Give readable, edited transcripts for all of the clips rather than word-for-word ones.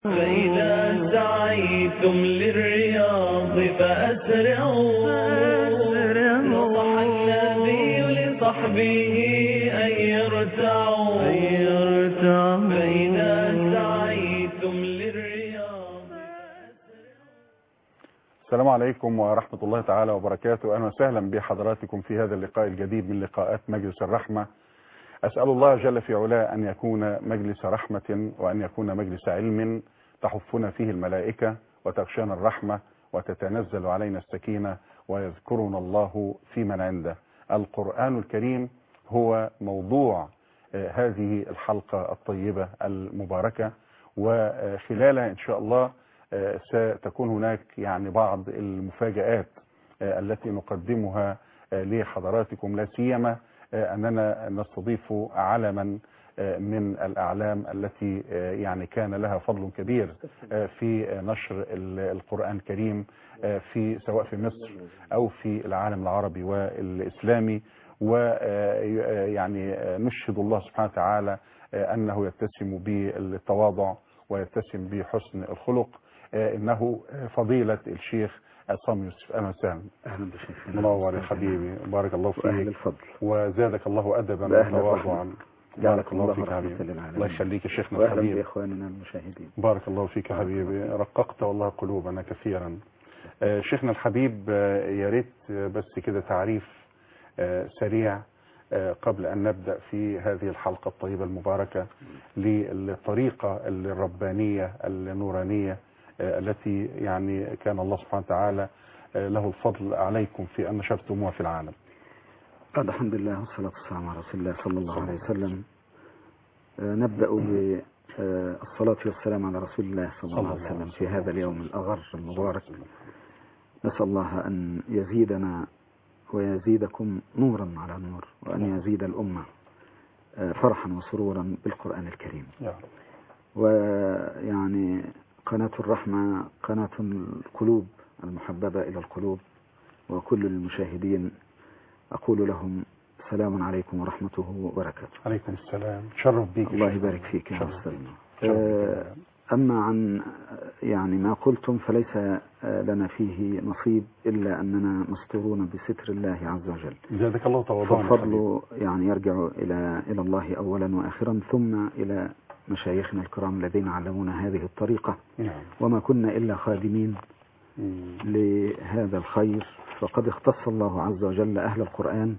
فإذا سعيتم للرياض فأسرعوا. نصح النبي لصحبه أن يرتعوا. فإذا سعيتم للرياض. السلام عليكم ورحمة الله تعالى وبركاته. أهلا وسهلا بحضراتكم في هذا اللقاء الجديد من لقاءات مجلس الرحمة. أسأل الله جل في علاه أن يكون مجلس رحمة وأن يكون مجلس علم تحفنا فيه الملائكة وتغشانا الرحمة وتتنزل علينا السكينة ويذكرنا الله في من عنده. القرآن الكريم هو موضوع هذه الحلقة الطيبة المباركة، وخلالها إن شاء الله ستكون هناك يعني بعض المفاجآت التي نقدمها لحضراتكم، لا سيما أننا نستضيف علما من الأعلام التي يعني كان لها فضل كبير في نشر القرآن الكريم في سواء في مصر أو في العالم العربي والإسلامي. ويعني نشهد الله سبحانه وتعالى أنه يتسم بالتواضع ويتسم بحسن الخلق. إنه فضيلة الشيخ عصام يوسف. أهلا وسهلا. أهلا بشيخ. منور يا حبيبي، بارك الله فيك. أهل الفضل وزادك الله أدبا وتواضعا. بارك الله فيك يا حبيبي. الله يخليك يا شيخنا الحبيب. وأهلا بإخواننا المشاهدين. بارك الله فيك يا حبيبي، رققت والله قلوبنا كثيرا. شيخنا الحبيب، يا ريت بس كده تعريف سريع قبل أن نبدأ في هذه الحلقة الطيبة المباركة للطريقة الربانية النورانية التي يعني كان الله سبحانه وتعالى له الفضل عليكم في أن نشرتموها في العالم. الحمد لله والصلاة والسلام على رسول الله صلى الله عليه وسلم. نبدأ بالصلاة والسلام على رسول الله صلى الله عليه وسلم في هذا اليوم الأغر المبارك. نسأل الله أن يزيدنا ويزيدكم نورا على نور، وأن يزيد الأمة فرحا وسرورا بالقرآن الكريم. ويعني قناة الرحمة قناة القلوب المحببة إلى القلوب، وكل المشاهدين أقول لهم سلام عليكم ورحمته وبركاته. عليكم السلام، شرف بيك. الله يبارك فيك يا أستاذنا. أما عن يعني ما قلتم فليس لنا فيه نصيب إلا أننا مستورون بستر الله عز وجل. جزاك الله تواضعا. فالفضل يعني يرجع إلى الله أولا وآخرا، ثم إلى مشايخنا الكرام الذين علمونا هذه الطريقة. وما كنا إلا خادمين لهذا الخير. فقد اختص الله عز وجل أهل القرآن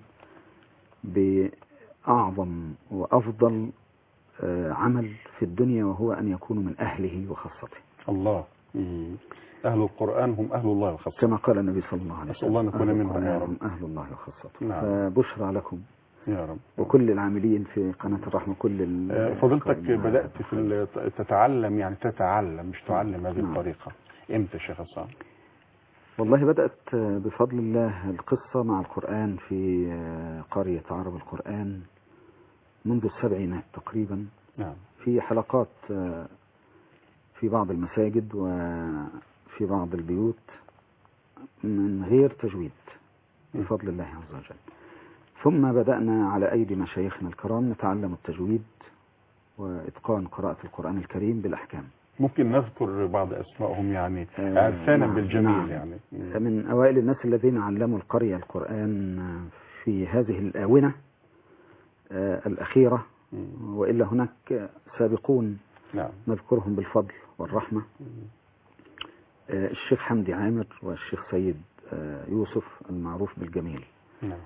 بأعظم وأفضل عمل في الدنيا، وهو أن يكونوا من أهله وخاصته. الله. أهل القرآن هم أهل الله وخاصته، كما قال النبي صلى الله عليه وسلم. أسأل الله أن نكون منهم يا رب. أهل الله وخاصته. نعم. فبشرى لكم يا رب وكل العاملين في قناة الرحمة. كل فضلتك بدأت في تتعلم، يعني تتعلم مش تعلم هذه الطريقة إمتى شيخ عصام؟ والله بدأت بفضل الله القصة مع القرآن في قرية عرب القرآن منذ السبعينات تقريبا. نعم. في حلقات في بعض المساجد وفي بعض البيوت من غير تجويد بفضل الله عز وجل. ثم بدأنا على أيدي مشايخنا الكرام نتعلم التجويد وإتقان قراءة القرآن الكريم بالأحكام. ممكن نذكر بعض أسمائهم يعني عرفانا بالجميل. نعم. يعني من أوائل الناس الذين علموا القرية القرآن في هذه الآونة الأخيرة، وإلا هناك سابقون. نعم. نذكرهم بالفضل والرحمة. الشيخ حمدي عامر والشيخ سيد يوسف المعروف بالجميل. نعم.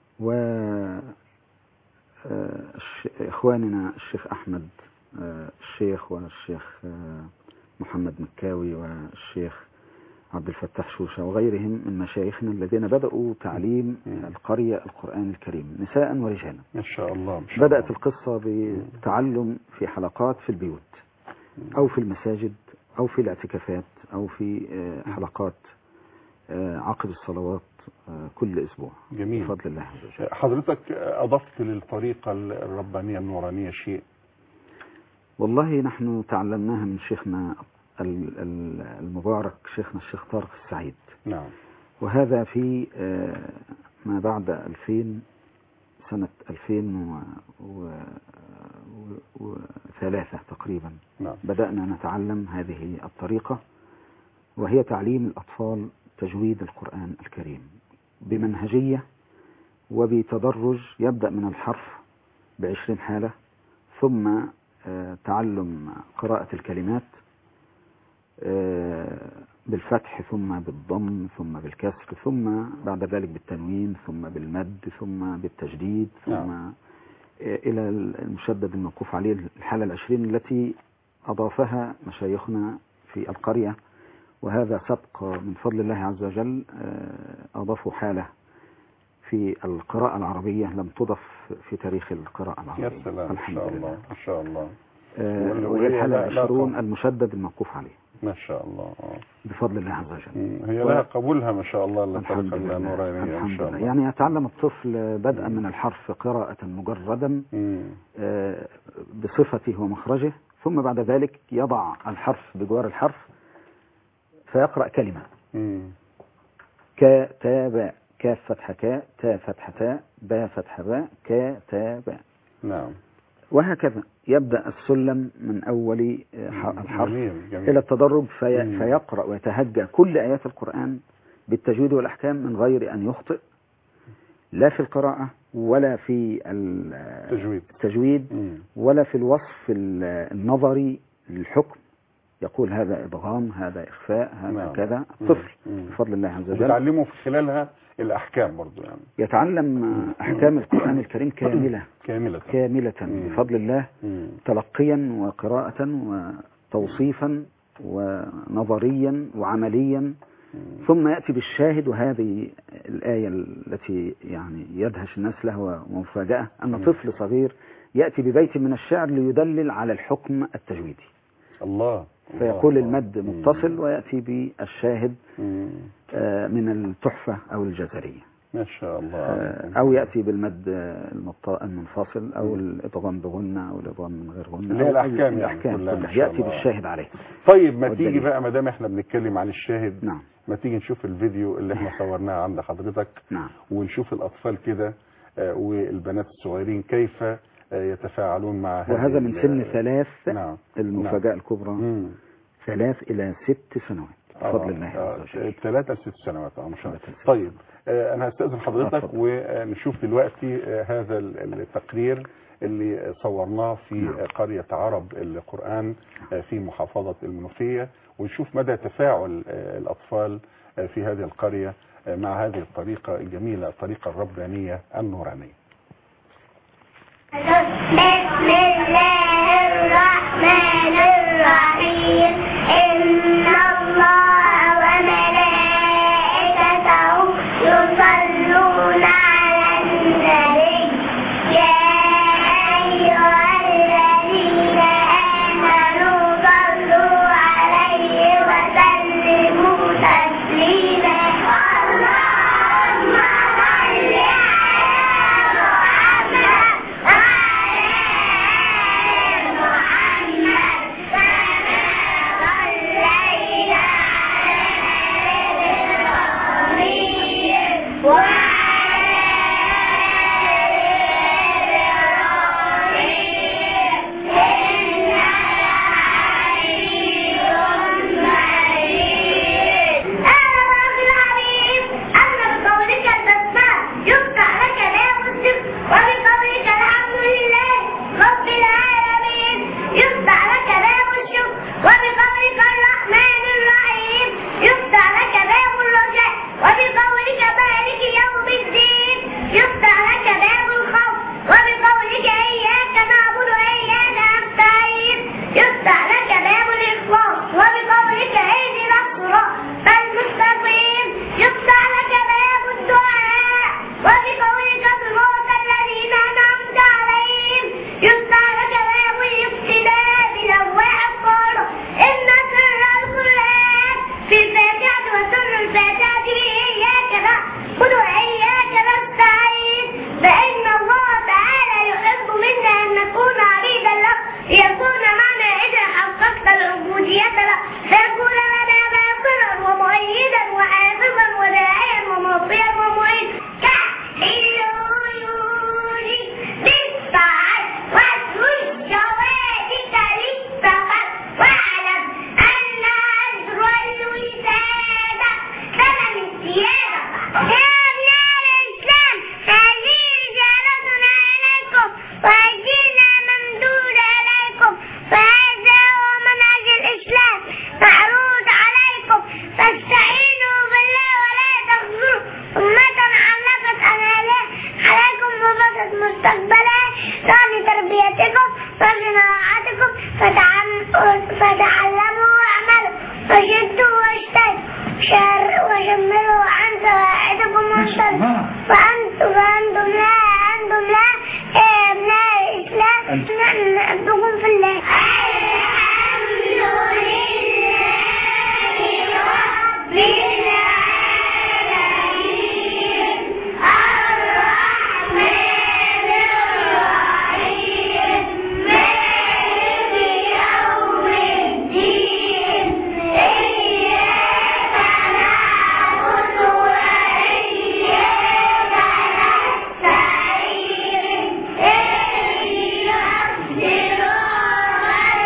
وإخواننا الشيخ أحمد الشيخ والشيخ محمد مكاوي والشيخ عبد الفتاح شوشة وغيرهم من مشايخنا الذين بدأوا تعليم القرية القرآن الكريم نساء ورجالا. ما شاء الله. بدأت القصة بتعلم في حلقات في البيوت أو في المساجد أو في الاعتكافات أو في حلقات عقب الصلوات كل أسبوع. جميل. بفضل الله عز وجل. حضرتك أضفت للطريقة الربانية النورانية شيء؟ والله نحن تعلمناها من شيخنا المبارك شيخنا الشيخ طارق السعيد. نعم. وهذا في ما بعد 2000 سنة 2001 2003 تقريبا نعم. بدأنا نتعلم هذه الطريقة، وهي تعليم الأطفال تجويد القرآن الكريم بمنهجية وبتدرج، يبدأ من الحرف ب20 حالة، ثم تعلم قراءة الكلمات بالفتح ثم بالضم ثم بالكسر، ثم بعد ذلك بالتنوين، ثم بالمد، ثم بالتجديد، ثم إلى المشدد الموقوف عليه الحالة 20 التي أضافها مشايخنا في القرية، وهذا سبق من فضل الله عز وجل. أضافوا حالة في القراءة العربية لم تضف في تاريخ القراءة العربية. يا سلام، ما شاء الله ما شاء الله. وهي الحالة 20 المشدد الموقوف عليه ما شاء الله بفضل الله عز وجل. هي لها قبولها ما شاء الله الطريقة النورانية الحمد لله. يعني يتعلم الطفل بدءا من الحرف قراءة مجردا بصفته ومخرجه، ثم بعد ذلك يضع الحرف بجوار الحرف فيقرأ كلمة ك تا باء، كاف فتحة كاء، تا فتحة تاء، باء فتحة باء، كا تا باء. نعم. وهكذا يبدأ السلم من أول الحرف جميل. إلى التدرج فيقرأ ويتهجى كل آيات القرآن بالتجويد والأحكام من غير أن يخطئ، لا في القراءة ولا في التجويد ولا في الوصف النظري للحكم، يقول هذا إضغام، هذا إخفاء، هذا كذا. الطفل بفضل الله عز وجل يتعلمه في خلالها الأحكام برضو، يعني يتعلم أحكام القرآن الكريم كاملة بفضل الله، تلقيا وقراءة وتوصيفا ونظريا وعمليا، ثم يأتي بالشاهد. وهذه الآية التي يعني يدهش الناس لها ومفاجأة، أن طفل صغير يأتي ببيت من الشعر ليدلل على الحكم التجويدي. الله. فيقول المد متصل ويأتي بالشاهد من التحفة أو الجزرية ما شاء الله، أو يأتي بالمد المنفصل أو الإضغام بغنة أو الإضغام من غير غنة، اللي هي الأحكام يعني كلها يأتي بالشاهد عليه. طيب ما تيجي بقى ما دام احنا بنتكلم عن الشاهد، نعم، ما تيجي نشوف الفيديو اللي احنا صورناه عند حضرتك. نعم. ونشوف الأطفال كده والبنات الصغيرين كيف يتفاعلون مع هذا، وهذا من سن 3. نعم. المفاجأة الكبرى 3 إلى 6 سنوات بفضل الله عز وجل. 3 ل 6 سنوات ما شاء الله. طيب أنا هستأذن حضرتك ونشوف دلوقتي هذا التقرير اللي صورناه في قرية عرب القرآن في محافظة المنوفية، ونشوف مدى تفاعل الأطفال في هذه القرية مع هذه الطريقة الجميلة، الطريقة الربانية النورانية. بسم الله الرحمن الرحيم. إن الله وملائكته يصلون على النبي يا أيها الذين آمنوا صلوا عليه وسلموا تسليما. اللهم صل على محمد وأنتم لا أبناء الإسلام نحبكم في الله. الحمد لله رب العالمين الرحمن الرحيم مالك يوم الدين إياك نعبد وإياك نستعين اهدنا الصراط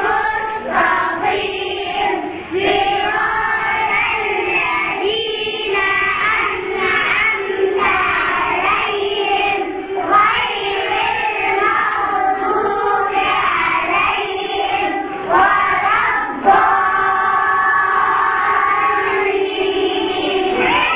المستقيم صراط الذين أنعمت عليهم غير المغضوب عليهم ولا الضالين.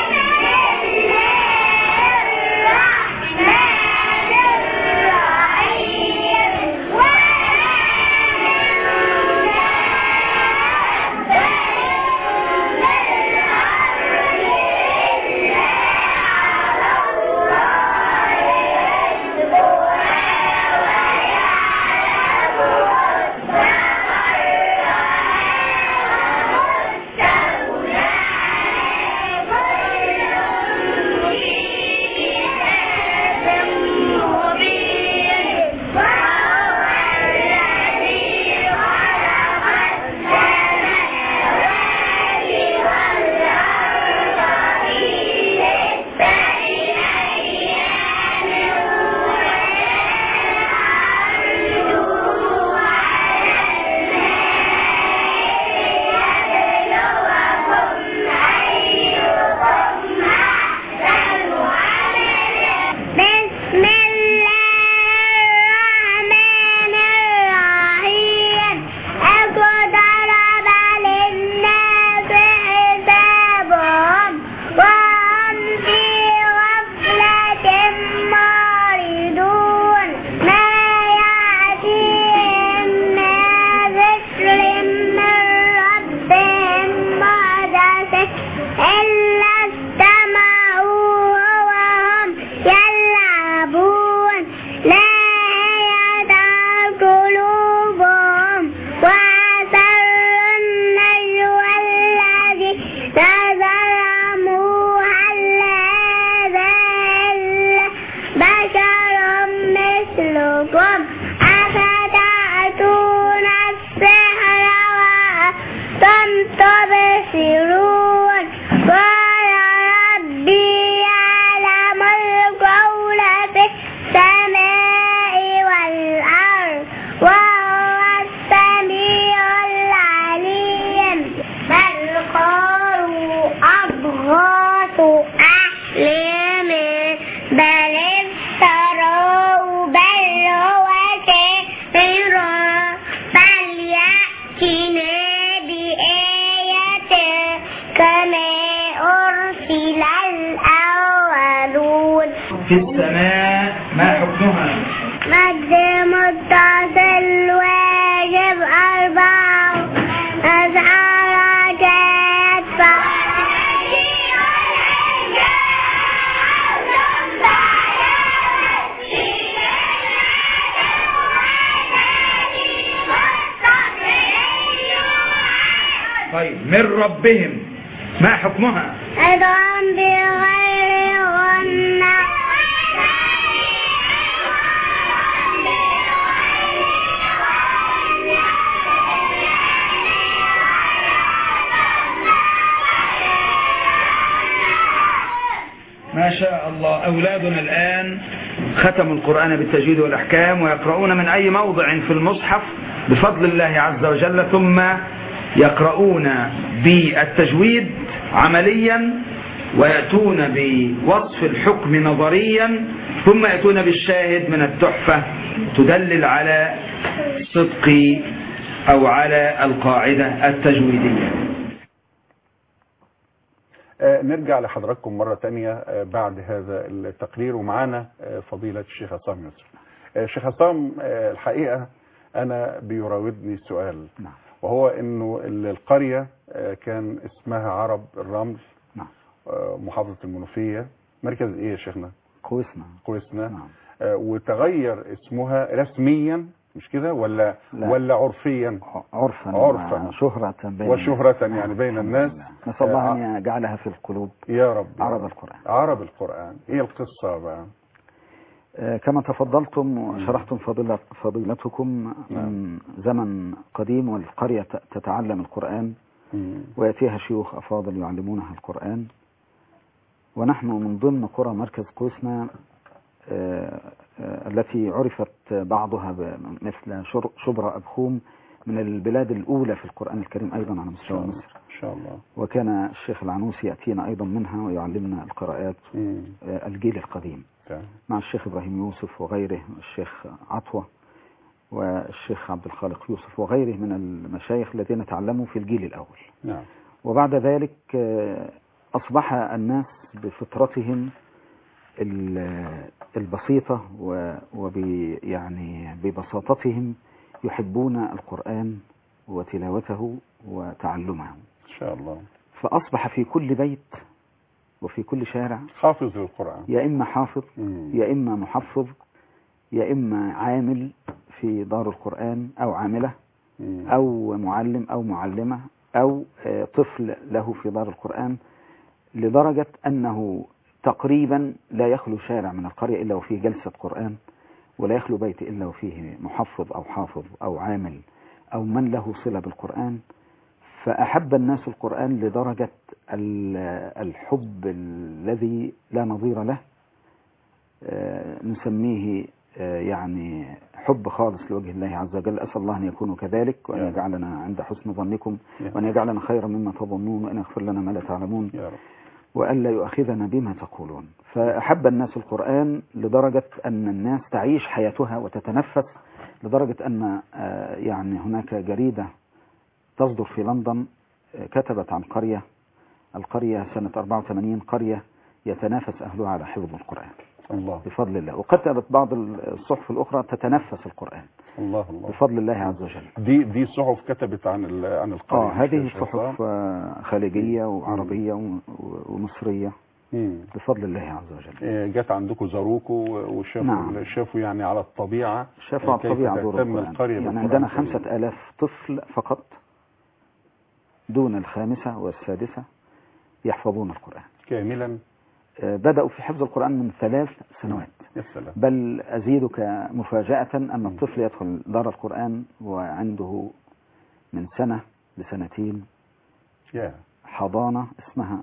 في السماء ما حكمها؟ مد متصل واجب 4 أزعار يدفع طيب من ربهم ما حكمها؟ أيضا بغير غنى ما شاء الله. أولادنا الآن ختموا القرآن بالتجويد والأحكام ويقرؤون من أي موضع في المصحف بفضل الله عز وجل، ثم يقرؤون بالتجويد عمليا ويأتون بوصف الحكم نظريا، ثم يأتون بالشاهد من التحفة تدلل على صدق أو على القاعدة التجويدية. نرجع لحضراتكم مرة تانية بعد هذا التقرير، ومعانا فضيلة الشيخ عصام يوسف. الشيخ عصام، الحقيقة أنا بيراودني سؤال، وهو إنه القرية كان اسمها عرب الرمل، محافظة المنوفية، مركز ايه يا شيخنا؟ كويسنا. كويسنا. نعم. وتغير اسمها رسميا مش كده ولا لا. ولا عرفيا؟ عرفا وشهرة بين وشهرة يعني بين الناس. نسأل الله أن يجعلها في القلوب يا رب. عرب القرآن. عرب القرآن. ايه القصة بقى؟ كما تفضلتم وشرحتم فضيلتكم من زمن قديم والقرية تتعلم القرآن ويأتيها شيوخ أفاضل يعلمونها القرآن، ونحن من ضمن قرى مركز كويسنا التي عرفت بعضها مثل شبرا أبخوم من البلاد الأولى في القرآن الكريم أيضا على مستوى مصر إن شاء الله. وكان الشيخ العنوسي يأتينا أيضا منها ويعلمنا القراءات الجيل القديم مع الشيخ إبراهيم يوسف وغيره، الشيخ عطوة والشيخ عبد الخالق يوسف وغيره من المشايخ الذين تعلموا في الجيل الأول. نعم. وبعد ذلك أصبح الناس بفطرتهم البسيطة يعني ببساطتهم يحبون القرآن وتلاوته وتعلمه إن شاء الله. فأصبح في كل بيت وفي كل شارع حافظ للقرآن، يا إما حافظ يا إما محفظ يا إما عامل في دار القرآن أو عاملة أو معلم أو معلمة أو طفل له في دار القرآن، لدرجة أنه تقريبا لا يخلو شارع من القرية إلا وفيه جلسة قرآن، ولا يخلو بيت إلا وفيه محفظ أو حافظ أو عامل أو من له صلة بالقرآن. فأحب الناس القرآن لدرجة الحب الذي لا نظير له، نسميه يعني حب خالص لوجه الله عز وجل. أسأل الله أن يكون كذلك وأن يجعلنا عند حسن ظنكم وأن يجعلنا خيرا مما تظنون وأن يغفر لنا ما لا تعلمون وألا يؤاخذنا بما تقولون. فأحب الناس القرآن لدرجة أن الناس تعيش حياتها وتتنفس، لدرجة أن يعني هناك جريدة تصدر في لندن كتبت عن القرية سنة 84 قرية يتنافس أهلها على حفظ القرآن الله بفضل الله، وكتبت بعض الصحف الأخرى تتنفس القرآن الله بفضل الله عز وجل. دي صحف كتبت عن القرية. هذه صحف خليجية وعربية ومصرية بفضل الله عز وجل. جت عندكم زاروكوا وشافوا شافوا يعني على الطبيعة، شافوا على الطبيعة دور القرآن. يعني عندنا 5000 طفل فقط دون الخامسة والسادسة يحفظون القرآن كاملا. بدأوا في حفظ القرآن من 3 سنوات. بل أزيدك مفاجأة أن الطفل يدخل دار القرآن وعنده من 1 لسنتين حضانة اسمها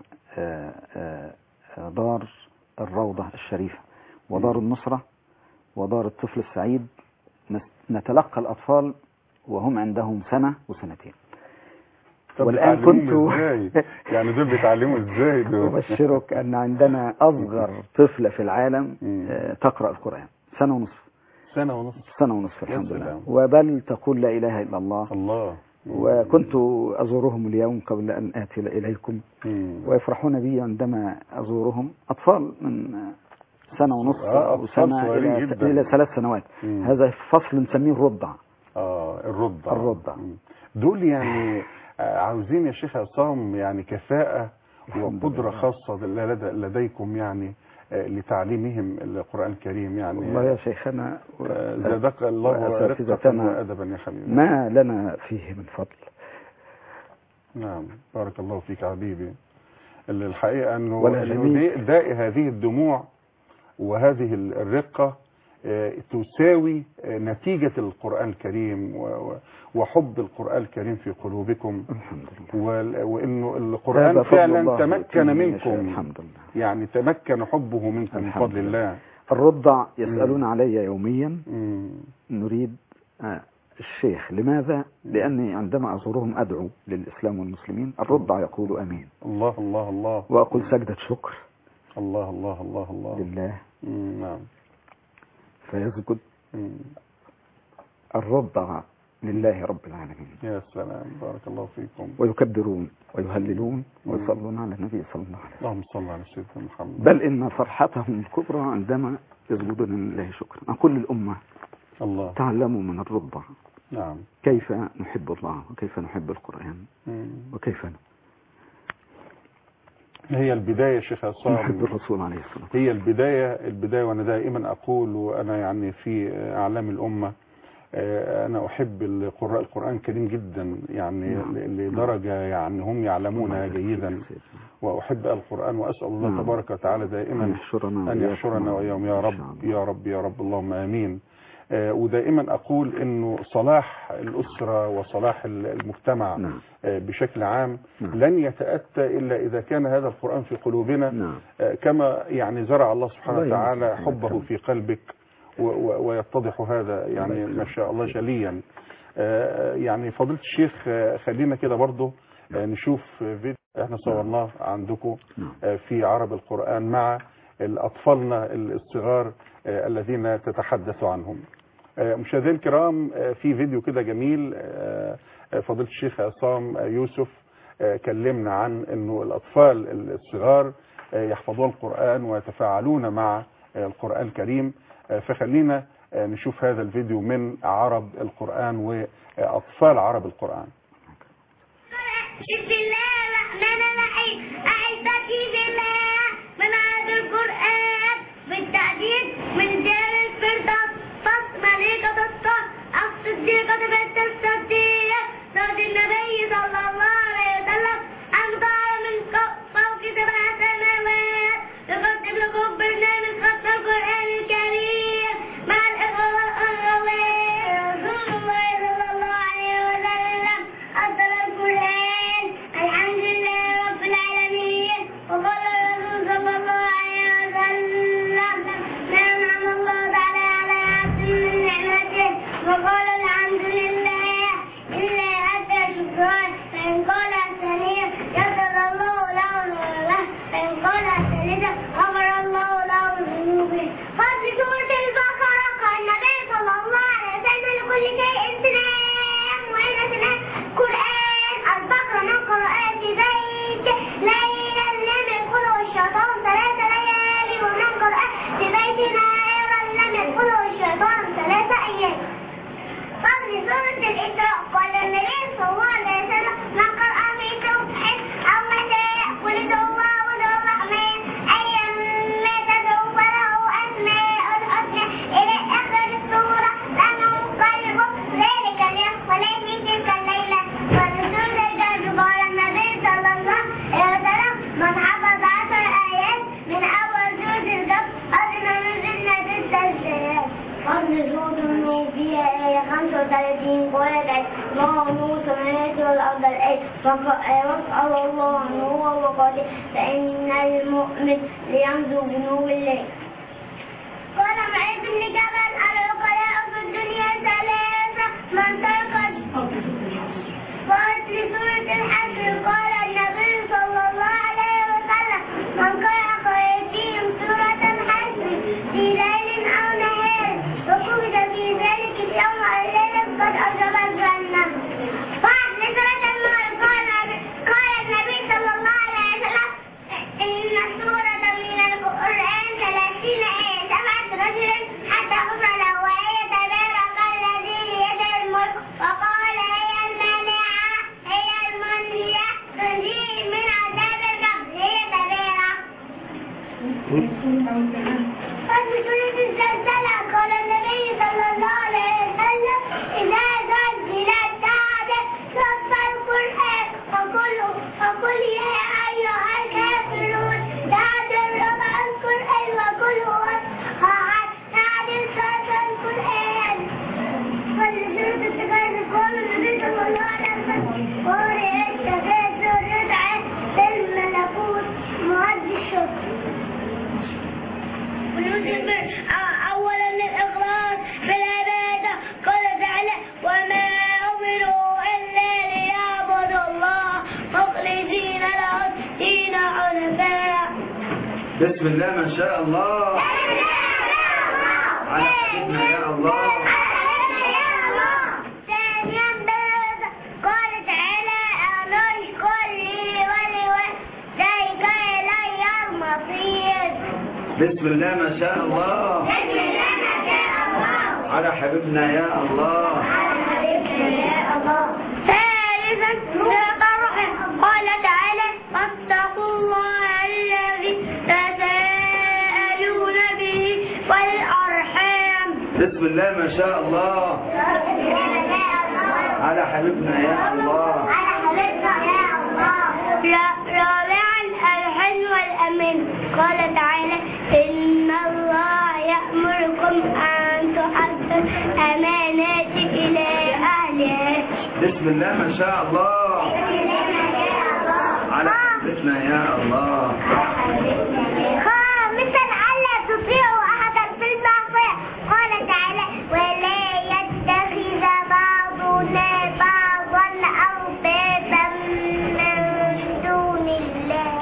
دار الروضة الشريفة ودار النصرة ودار الطفل السعيد. نتلقى الأطفال وهم عندهم 1 وسنتين. والآن كنت يعني دول بيتعلموا ازاي دول؟ أبشرك أن عندنا أصغر طفلة في العالم تقرأ القرآن 1 ونصف. 1 ونصف الحمد لله. وبل تقول لا إله إلا الله. وكنت أزورهم اليوم قبل أن آتي إليكم ويفرحون بي عندما أزورهم. أطفال من 1 ونصف أو سنة إلى 3 سنوات. هذا فصل نسميه الرضع. الرضع دول يعني عاوزين يا شيخ عصام يعني كفاءة وقدرة خاصة لديكم يعني لتعليمهم القرآن الكريم. يعني والله يا شيخنا زادك الله رقة وأدبا يا حبيبي، ما لنا فيه من فضل. نعم بارك الله فيك حبيبي. الحقيقة أنه هذه الدموع وهذه الرقة تساوي نتيجة القرآن الكريم وحب القرآن الكريم في قلوبكم الحمد لله، وإنه القرآن فعلا تمكن منكم الحمد لله. يعني تمكن حبه منكم بفضل الله. الرضع يسألون علي يوميا نريد الشيخ. لماذا؟ لأني عندما أزورهم أدعو للإسلام والمسلمين. الرضع يقول أمين. الله الله الله. وأقول سجدة شكر. الله الله الله الله لله. نعم. فيسجد الرضع لله رب العالمين. يا سلام بارك الله فيكم. ويكبرون ويهللون ويصلون على النبي صلى الله عليه وسلم. اللهم صل على سيدنا محمد. بل إن فرحتهم الكبرى عندما يسجدون لله شكرا. أقول للأمة الله تعلموا من الرضع نعم كيف نحب الله وكيف نحب القرآن وكيف هي البداية شيخ عصام، محب الرسول عليه الصلاة هي البداية. وأنا دائما أقول، وأنا يعني في أعلام الأمة أنا أحب قراء القرآن الكريم جدا، يعني لدرجة يعني هم يعلمونها جيدا، وأحب القرآن، وأسأل الله تبارك وتعالى دائما أن يحشرنا وإياهم يا رب يا رب يا رب، اللهم آمين. ودائما أقول إنه صلاح الأسرة وصلاح المجتمع بشكل عام لن يتأتى إلا إذا كان هذا القرآن في قلوبنا، كما يعني زرع الله سبحانه وتعالى حبه في قلبك، ويتضح هذا يعني ما شاء الله جليا. يعني فضيلة الشيخ خلينا كده برضه نشوف فيديو احنا صورناه عندكم في عرب القرآن مع أطفالنا الصغار الذين تتحدث عنهم. مشاهدينا الكرام، في فيديو كده جميل فضيلة الشيخ عصام يوسف كلمنا عن انه الأطفال الصغار يحفظون القرآن ويتفاعلون مع القرآن الكريم، فخلينا نشوف هذا الفيديو من عرب القرآن وأطفال عرب القرآن. بسم الله الرحمن الرحيم. أحبتي بالله من عرب القرآن بالتعديد من دار الفردوس ملكة الصف الصديقة بنت الصديق زوج النبي صلى الله عليه وسلم أمضى من فوق 7 سنوات يقدم لكم برنامج ختم القرآن الكريم مع الإخوة والأخوات. رسول الله صلى الله عليه وسلم أفضل القرآن الحمد لله رب العالمين. وقال الرسول صلى الله عليه وسلم ما أنعم الله تعالى على عبد من نعمته وقال الحمد لله إلا أتى شكرا، فإن قال الثانية يسر الله له له، فإن قال الثالثة غفر الله له ذنوبه. فضل سورة البقرة قال النبي صلى الله عليه وسلم لكل شيء سلام، وإن سلام قرآن البقرة من قراءات بيت ليلا لم يدخله الشيطان 3 ليالي، ومن قراءة بيت نهارا لم يدخله الشيطان 3 أيام. فضل سورة الإسراء قال النبي صلى الله عليه وسلم من قرأ في صبح أو مساء ولد الله وله الرحمن أيما تدعو فله أسماء الحسنى إلى آخر السورة لم يقلبه ذلك اليوم وليس تلك الليلة. فضل سورة الكهف قال النبي صلى الله عليه وسلم من حفظ 10 آيات من أول سورة الكهف أدنى من جنة السجاد. فضل سورة النور فيها آية 35 قالت الله نور السماوات والأرض الآية واسأل الله نور وقاله فإن المؤمن لينظر بنور الله. قال معاذ بن جبل العقلاء في الدنيا 3 من ترك. قالت لسورة الحج قال النبي صلى الله عليه وسلم من قرأ قرأتهم سورة الحج في ليل أو نهار وكتب في ذلك اليوم أو الليلة قد أجاب الجنة. بعد لسورة النور قال النبي صلى الله عليه وسلم إن سورة من القرآن 30 آية 7 رجل حتى غفر له وهي تبارك الذي بيده الملك وقال هي المانعة هي المنجية تنجيه من عذاب القبر هي تبارك. ففي سورة الزلزلة قال النبي صلى الله عليه وسلم إذا زلزلت دعت صف القرآن فقل يا أيها الكافرون تعدل ربع القرآن وكل تعدل صف القرآن. ففي سورة التكاثر قال النبي صلى الله عليه وسلم قارئ التكاثر يدعى بالملكوت مؤدي الشكر. أولا الإخلاص بالعبادة قال تعالى وما أمروا إلا ليعبدوا الله مخلصين له الدين حنفاء. بسم الله ما شاء الله على حبيبنا يا الله. ثانيا قال تعالى أنا اشكر لي ولوالديك إلي المصير. بسم الله ما شاء الله على حبيبنا يا الله. ثالثا قال تعالى واتقوا الله بسم الله ما شاء الله. على حبيبنا يا الله. رابعا الحلم والأمن. قال تعالى إن الله يأمركم أن تؤدوا الأمانات إلى أهلها. بسم الله ما شاء الله. على حبيبنا يا الله. خامسا ألا تطيعوا أحدا في المعصية. قال تعالى ولا يتخذ بعضنا بعضا أربابا من دون الله.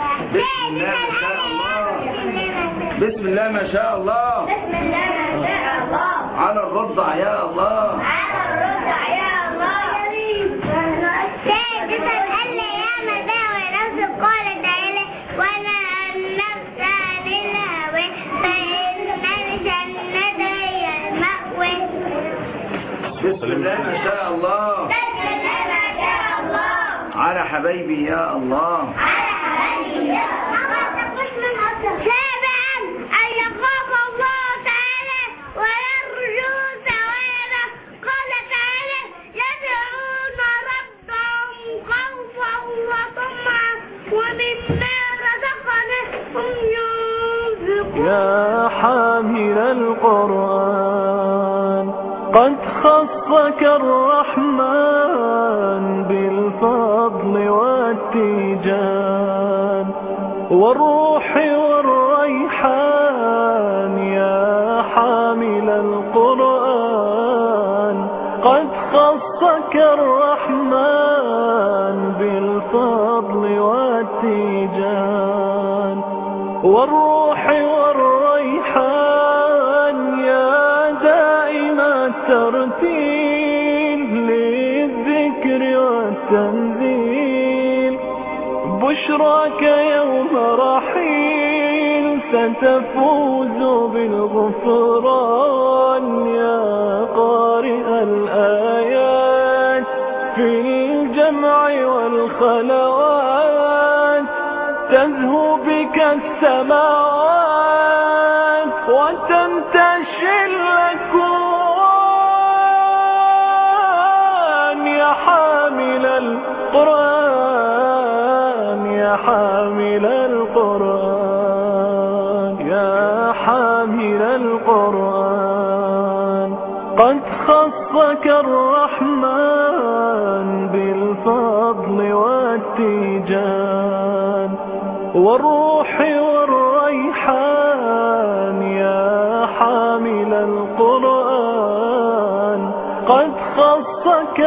بسم الله ما شاء الله. بسم الله ما شاء الله. على الرضع يا الله. على الرضع يا الله. سادسا ألا يعمل بها ونفسه. قال تعالى ونهى النفس عن الهوى فإن الجنة هي المأوى. بسم الله ما شاء الله. بسم الله ما شاء الله. على حبايبي يا الله. على حبايبي يا الله. سابعا أن يخاف الله تعالى ويرجو ثوابه. قال تعالى يدعون ربهم خوفا وطمعا ومما رزقناهم ينفقون. يا حامل القرآن قد خصك الرحمن بالفضل والتيجان والروح والريحان. يا حامل القرآن قد خصك الرحمن بالفضل والتيجان والروح والريحان. يا دائم الترتيل للذكر والتنزيل بشراك يوم رحيل ستفوز بالغفران. يا قارئ الآيات في الجمع والخلوات تزهو بك السماوات وتنتشي الأكوان. يا حامل القرآن يا حامل القرآن يا حامل القرآن قد خصك الرحمن بالفضل والتيجان والروح والريحان. يا حامل القرآن قد خصك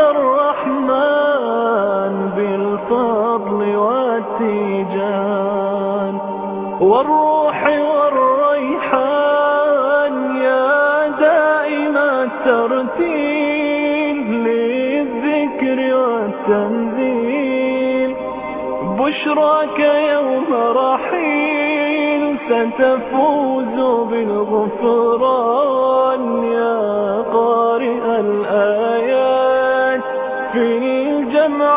الرحمن بالفضل والتيجان والروح والريحان. يا دائم الترتيل للذكر والتنزيل بشراك يوم رحيل ستفوز بالغفران. يا قارئ الآيات في الجمع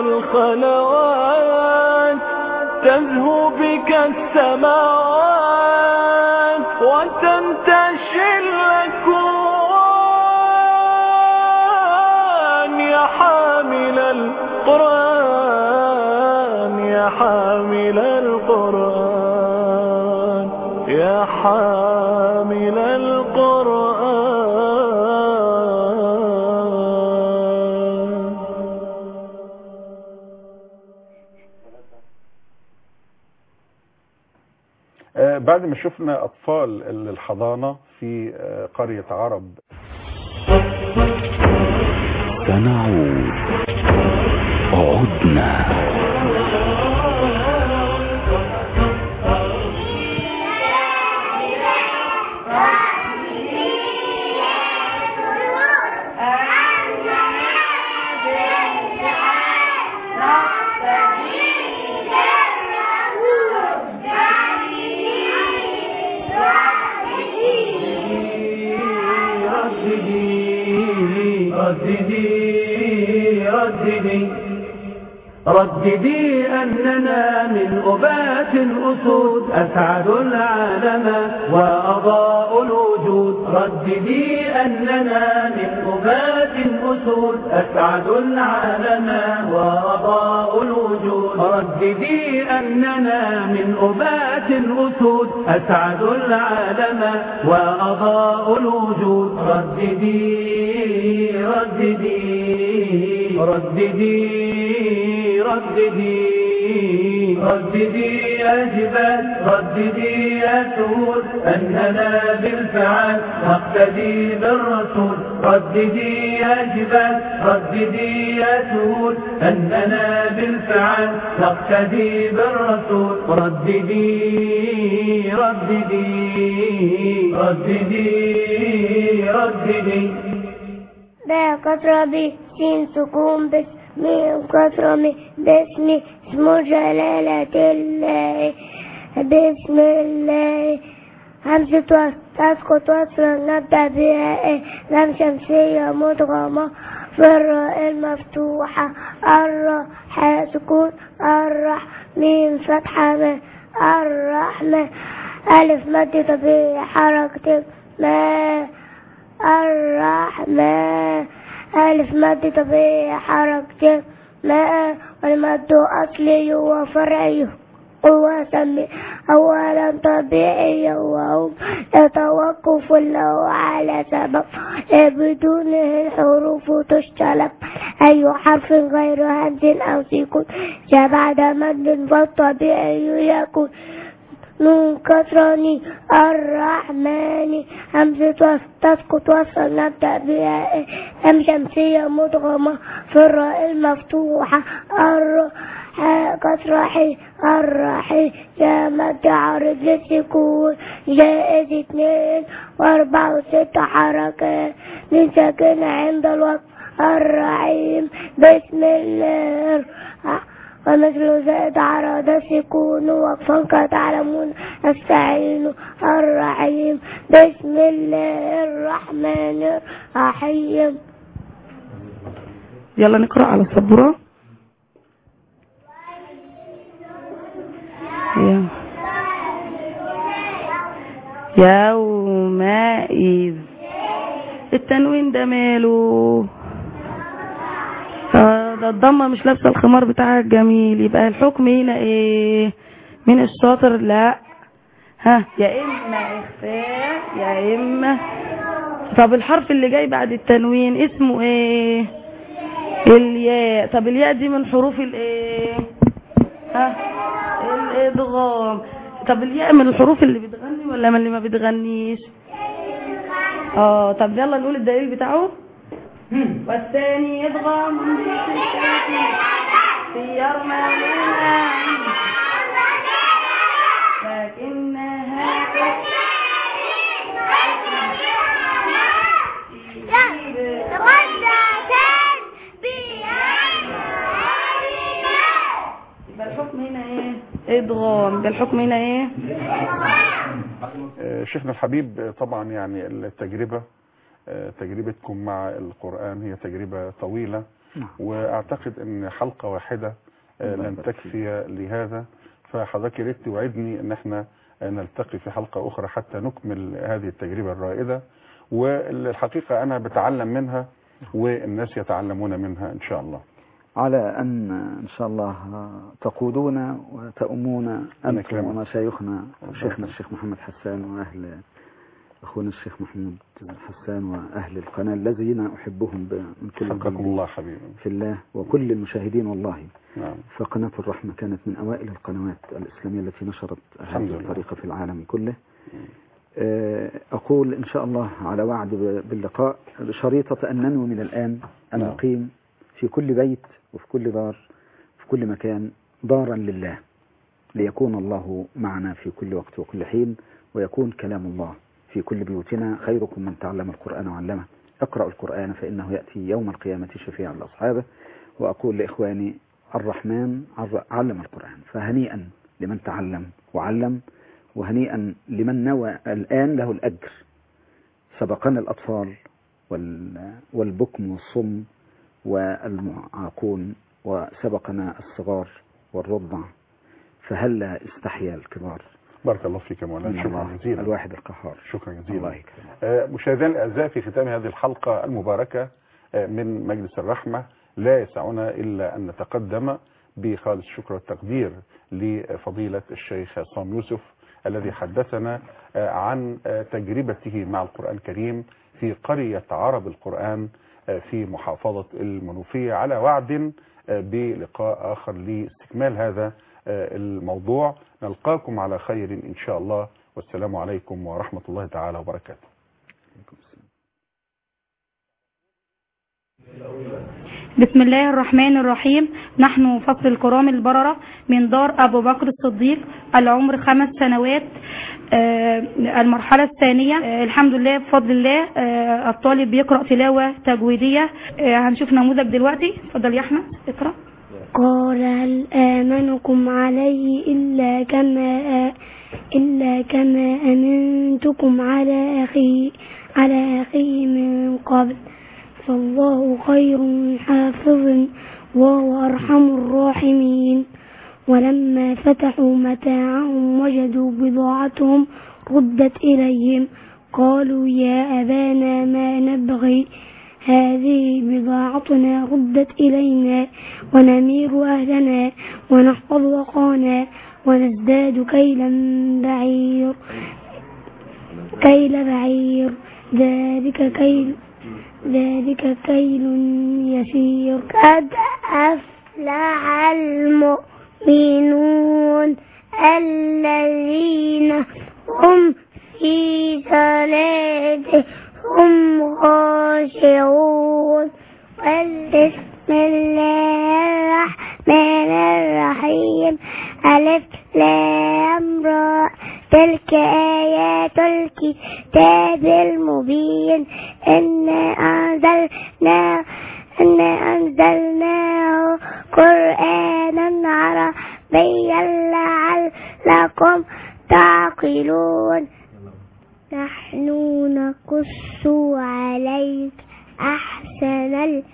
والخلوات تزهو بك السماوات وتنتشي الأكوان. يا حامل القرآن يا حامل القرآن يا حامل القرآن. بعد ما شفنا أطفال الحضانة في قرية عرب سنعود عدنا رددي أننا من أبات أسود أسعد العالم وأضاء الوجود. رددي أننا من أبات أسود أسعد العالم وأضاء الوجود. رددي أننا من أبات أسود أسعد العالم وأضاء الوجود. رددي رددي رددي رددي رددي يا جبال رددي يا سهول أننا بالفعل نقتدي بالرسول. رددي يا جبال رددي يا سهول أننا بالفعل نقتدي بالرسول. رددي رددي رددي رددي باء كسرة ب سين سكون بس ميم كسرة م باسم اسم جلالة الله بسم الله. همزة تسقط وصلا نبدأ بها لام شمسية مدغمة في الراء المفتوحة. الراء حاء سكون الرح ميم فتحة م الرحمة. ألف مد طبيعي حركة ما الرحمة. ألف مد طبيعي حركة ما والمد أصلي وفرعي هو سمي أولا طبيعي وهم يتوقف له على سبب بدونه الحروف تشتلب. أي حرف غير همز أو سكون بعد مد فالطبيعي يكون نون كسراني الرحمن. همزة تسقط وصل نبدأ بها لام شمسية مدغمة في الراء المفتوحة. الراء كسرة حي الرحي جاء مد عارض للسكون جائز 2 و4 و6 حركات من ساكن عند الوقت. الرحيم بسم الله ومثل زائد عرض السكون وقفا كتعلمون استعين. الرحيم بسم الله الرحمن الرحيم. يلا نقرأ على السبورة. يومئذ التنوين ده ماله؟ ده الضمه مش لابسه الخمار بتاعها الجميل. يبقى الحكم هنا ايه؟ من الشاطر؟ لا ها يا اما اخفاء يا اما. طب الحرف اللي جاي بعد التنوين اسمه ايه؟ الياء. طب الياء دي من حروف الايه؟ ها الادغام. طب الياء من الحروف اللي بتغني ولا من اللي ما بتغنيش؟ طب يلا نقول الدليل بتاعه. والثاني يضغم في يرملها لكنها يبقى الحكم هنا ايه؟ ادغام. يبقى الحكم هنا ايه؟ شيخنا الحبيب، طبعا يعني التجربة تجربتكم مع القرآن هي تجربة طويلة، واعتقد ان حلقة واحدة لن تكفي لهذا، فحضرتك ريت توعدني ان احنا نلتقي في حلقة اخرى حتى نكمل هذه التجربة الرائدة، والحقيقة انا بتعلم منها والناس يتعلمون منها ان شاء الله. على ان شاء الله تقودونا وتؤمون انتم ومشايخنا شيخنا الشيخ محمد حسان واهل أخونا الشيخ محمود حسان وأهل القناة الذين أحبهم من كل حقكم الله حبيبي في الله وكل المشاهدين والله. نعم. فقناة الرحمة كانت من أوائل القنوات الإسلامية التي نشرت هذه الطريقة في العالم كله. أقول إن شاء الله على وعد باللقاء شريطة أن ننوي من الآن أن نقيم في كل بيت وفي كل دار في كل مكان دارا لله، ليكون الله معنا في كل وقت وكل حين، ويكون كلام الله في كل بيوتنا. خيركم من تعلم القرآن وعلمه. اقرأوا القرآن فإنه يأتي يوم القيامة شفيعا لأصحابه. وأقول لإخواني الرحمن علم القرآن، فهنيئا لمن تعلم وعلم، وهنيئا لمن نوى الآن له الأجر. سبقنا الأطفال والبكم والصم والمعاقون وسبقنا الصغار والرضع، فهلا استحيا الكبار. بارك الله فيك يا مولانا، شكرا جزيلا. الواحد القهار. شكرا جزيلا. الله يكرمك. مشاهدينا الاعزاء، في ختام هذه الحلقه المباركه من مجلس الرحمه لا يسعنا الا ان نتقدم بخالص الشكر والتقدير لفضيله الشيخ عصام يوسف الذي حدثنا عن تجربته مع القرآن الكريم في قرية عرب القرآن في محافظة المنوفية، على وعد بلقاء آخر لاستكمال هذا الموضوع. نلقاكم على خير إن شاء الله، والسلام عليكم ورحمة الله تعالى وبركاته. بسم الله الرحمن الرحيم. نحن فصل الكرام البررة من دار أبو بكر الصديق، العمر 5 سنوات، المرحلة الثانية. الحمد لله بفضل الله الطالب بيقرأ تلاوة تجويدية. هنشوف نموذج دلوقتي. اتفضل يا أحمد اقرأ. قال هل آمنكم عليه إلا كما أمنتكم على أخيه من قبل، فالله خير حافظ وهو أرحم الراحمين. ولما فتحوا متاعهم وجدوا بضاعتهم ردت إليهم، قالوا يا أبانا ما نبغي، هذه بضاعتنا ردت إلينا ونمير أهلنا ونحفظ أخانا ونزداد كيل بعير، ذلك كيل يسير. قد أفلح المؤمنون الذين هم في صلاتهم خاشعون. بسم الله الرحمن الرحيم. ألف لام را، تلك آيات الكتاب المبين. إنا أنزلناه قرآنا عربيا لعلكم تعقلون. نحن نقص عليك أحسن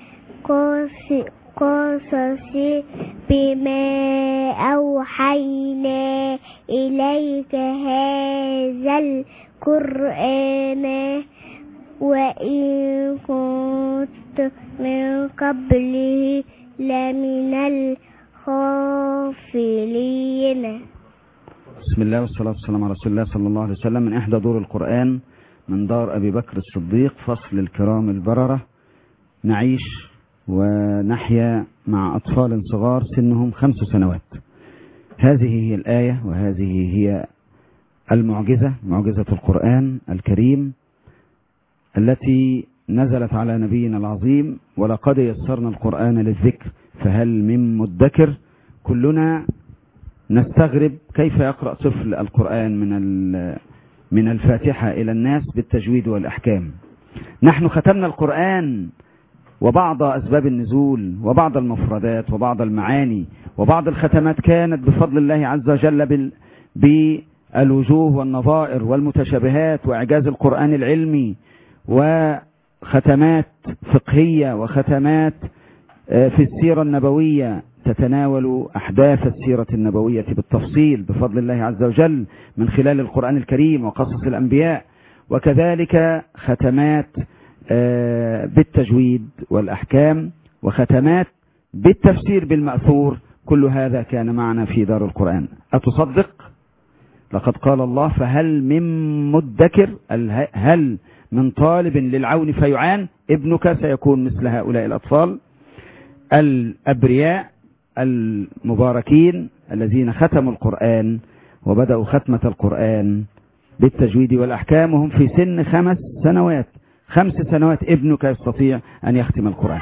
القصص بما أوحينا إليك هذا القرآن وإن كنت من قبله لمن الغافلين. بسم الله والصلاة والسلام على رسول الله صلى الله عليه وسلم. من إحدى دور القرآن من دار أبي بكر الصديق، فصل الكرام البررة. نعيش ونحيا مع أطفال صغار سنهم 5 سنوات. هذه هي الآية وهذه هي المعجزة، معجزة القرآن الكريم التي نزلت على نبينا العظيم. ولقد يسرنا القرآن للذكر فهل من مدكر. كلنا نستغرب كيف يقرأ طفل القرآن من الفاتحة إلى الناس بالتجويد والأحكام. نحن ختمنا القرآن وبعض أسباب النزول وبعض المفردات وبعض المعاني وبعض الختمات كانت بفضل الله عز وجل بالوجوه والنظائر والمتشابهات وإعجاز القرآن العلمي، وختمات فقهية وختمات في السيرة النبوية تتناول أحداث السيرة النبوية بالتفصيل بفضل الله عز وجل من خلال القرآن الكريم وقصص الأنبياء، وكذلك ختمات بالتجويد والأحكام وختمات بالتفسير بالمأثور. كل هذا كان معنا في دار القرآن. أتصدق؟ لقد قال الله فهل من مدكر، هل من طالب للعون فيعان. ابنك سيكون مثل هؤلاء الأطفال الأبرياء المباركين الذين ختموا القرآن وبدأوا ختمة القرآن بالتجويد والأحكام وهم في سن 5 سنوات. 5 سنوات ابنك يستطيع أن يختم القرآن.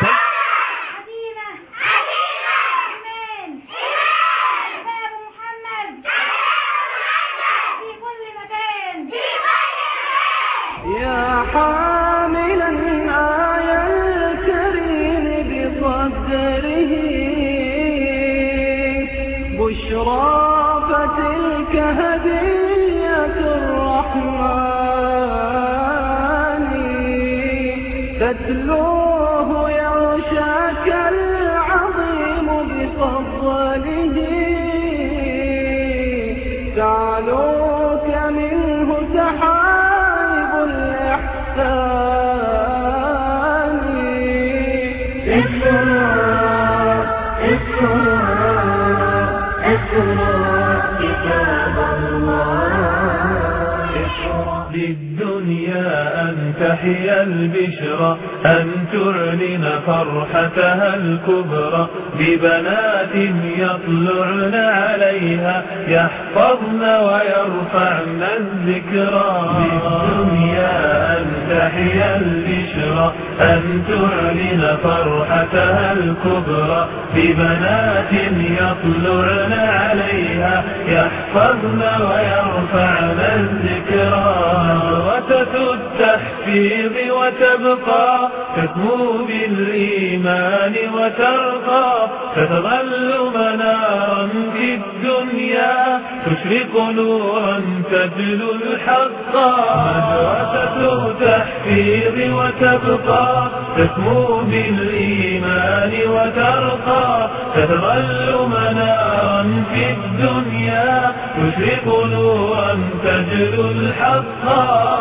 يا حاملا آية الكريم بقدره بشرى، فتلك هدية الرحمن تتلوه يغشاك العظيم وحده تعلوك منه سحائب الإحسان. اقرأ كتاب الله. للدنيا أن تحيا البشرى أن تعلن فرحتها الكبرى ببنات يطلعن عليها يحفظن ويرفعن الذكرى. للدنيا أن تحيا البشرى أن تعلن فرحتها الكبرى ببنات يطلعن عليها يحفظن ويرفعن الذكرى. مدرسة التحفيظ وتبقى تسمو بالإيمان وترقى فتظل منارا في الدنيا تشرق نورا تجلو الحقا. مدرسة تحفيظ وتبقى تسمو بالإيمان وترقى تظل منارا في الدنيا تشرق نورا تجلو الحقا.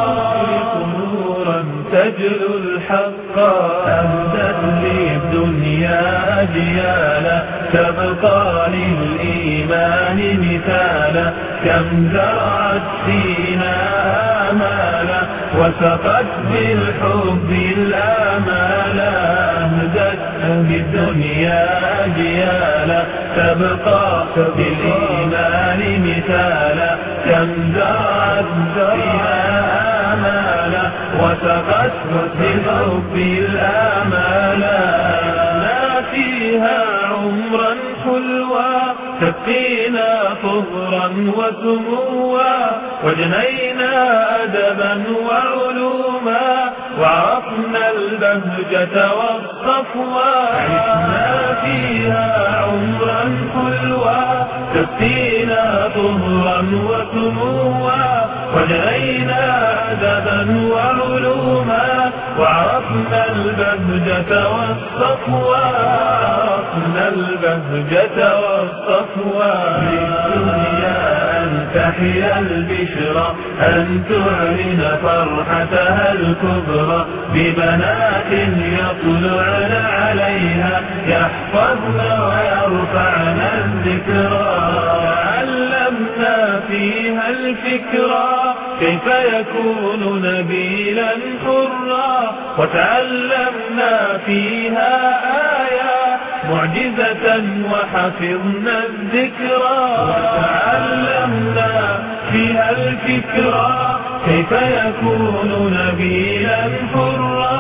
تجلو الحقا. أمدت للدنيا أجيالا تبقى للإيمان مثالا كم زرعت فينا آمالا وسقت بالحب الآمالا. أمدت للدنيا أجيالا تبقى للإيمان مثالا كم زرعت فينا آمالا وسقت بالحب الآمالا. فيها عمرا حلوا تبقينا طهرا وسموا وجنينا أدبا وعلوما وعرفنا البهجة والصفوا. عشنا فيها عمرا حلوا تبقينا طهرا وسموا وجنينا أدبا وعلوما وعرفنا البهجة والصفوا. عرفنا البهجة والصفوا. للدنيا أن تحيا البشرى أن تعلن فرحتها الكبرى ببنات يطلعن عليها يحفظن ويرفعن الذكرى. علمنا فيها الفكرى كيف يكون نبيلا حرا وتعلمنا فيها آية معجزة وحفظنا الذكرى. وتعلمنا فيها الفكرى كيف يكون نبيلا حرا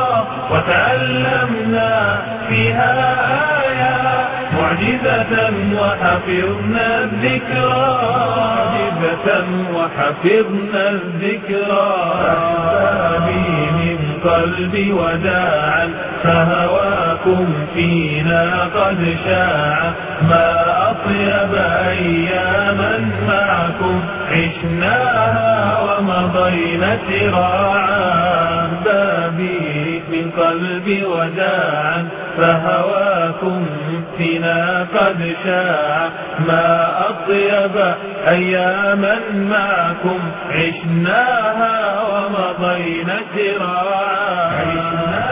وتعلمنا فيها آية معجزة وحفظنا الذكرى. معجزة وحفظنا الذكرى. أحبابي من قلبي وداعا فهواكم فينا قد شاع ما أطيب أياما معكم عشناها ومضينا سراعا. أحبابي من قلبي وداعا فهواكم فينا قد شاع ما أطيب أياما معكم عشناها ومضينا سراعا.